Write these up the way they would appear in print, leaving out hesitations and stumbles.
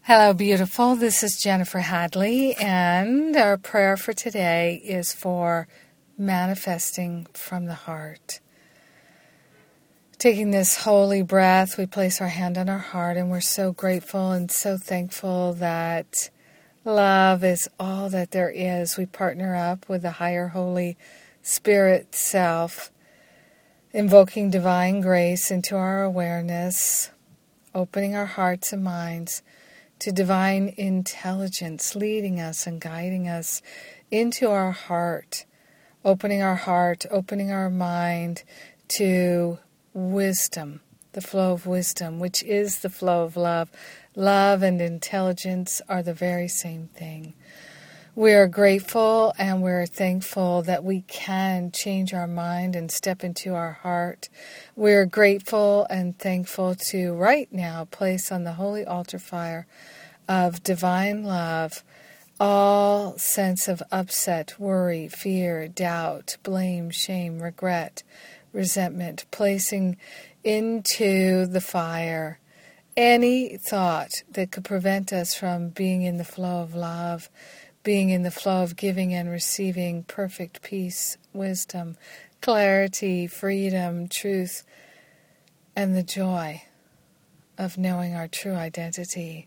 Hello, beautiful. This is Jennifer Hadley, and our prayer for today is for manifesting from the heart. Taking this holy breath, we place our hand on our heart, and we're so grateful and so thankful that love is all that there is. We partner up with the higher Holy Spirit self, invoking divine grace into our awareness, opening our hearts and minds to divine intelligence, leading us and guiding us into our heart, opening our heart, opening our mind to wisdom, the flow of wisdom, which is the flow of love. Love and intelligence are the very same thing. We are grateful and we're thankful that we can change our mind and step into our heart. We're grateful and thankful to right now place on the holy altar fire of divine love all sense of upset, worry, fear, doubt, blame, shame, regret, resentment, placing into the fire any thought that could prevent us from being in the flow of love, being in the flow of giving and receiving perfect peace, wisdom, clarity, freedom, truth, and the joy of knowing our true identity.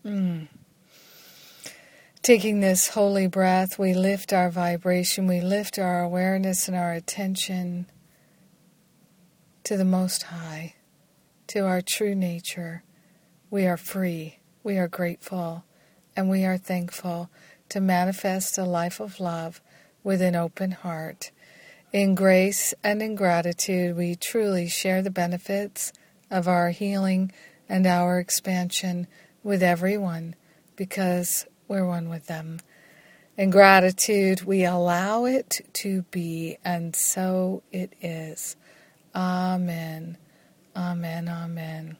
Taking this holy breath, we lift our vibration, we lift our awareness and our attention to the Most High, to our true nature. We are free, we are grateful, and we are thankful to manifest a life of love with an open heart. In grace and in gratitude, we truly share the benefits of our healing and our expansion with everyone because we're one with them. In gratitude, we allow it to be, and so it is. Amen. Amen. Amen.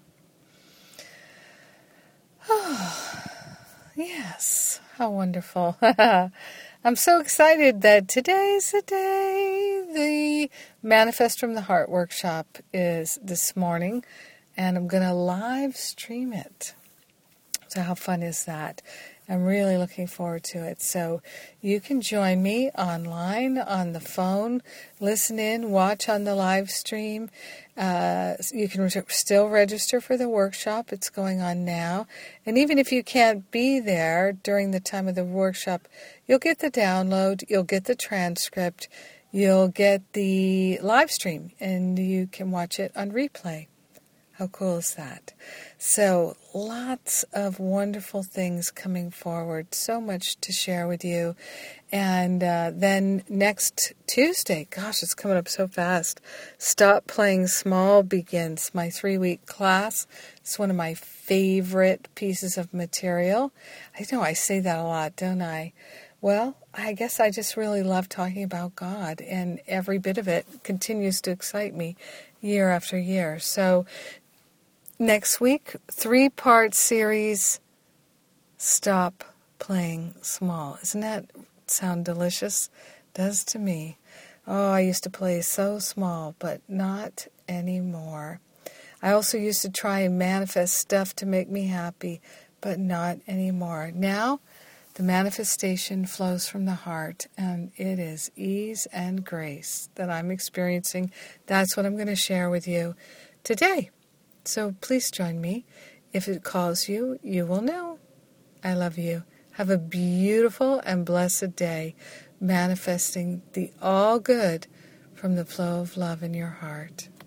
Oh, yes. How wonderful. I'm so excited that today's the day. The Manifest from the Heart workshop is this morning, and I'm going to live stream it. So how fun is that? I'm really looking forward to it. So you can join me online, on the phone, listen in, watch on the live stream. You can still register for the workshop. It's going on now. And even if you can't be there during the time of the workshop, you'll get the download, you'll get the transcript, you'll get the live stream, and you can watch it on replay. How cool is that? So lots of wonderful things coming forward, so much to share with you. And then next Tuesday, gosh, it's coming up so fast, Stop Playing Small begins, my 3-week class. It's one of my favorite pieces of material. I know I say that a lot, don't I? Well, I guess I just really love talking about God, and every bit of it continues to excite me year after year. So next week, 3-part series, Stop Playing Small. Doesn't that sound delicious? Does to me. Oh, I used to play so small, but not anymore. I also used to try and manifest stuff to make me happy, but not anymore. Now, the manifestation flows from the heart, and it is ease and grace that I'm experiencing. That's what I'm going to share with you today. So please join me. If it calls you, you will know. I love you. Have a beautiful and blessed day, manifesting the all good from the flow of love in your heart.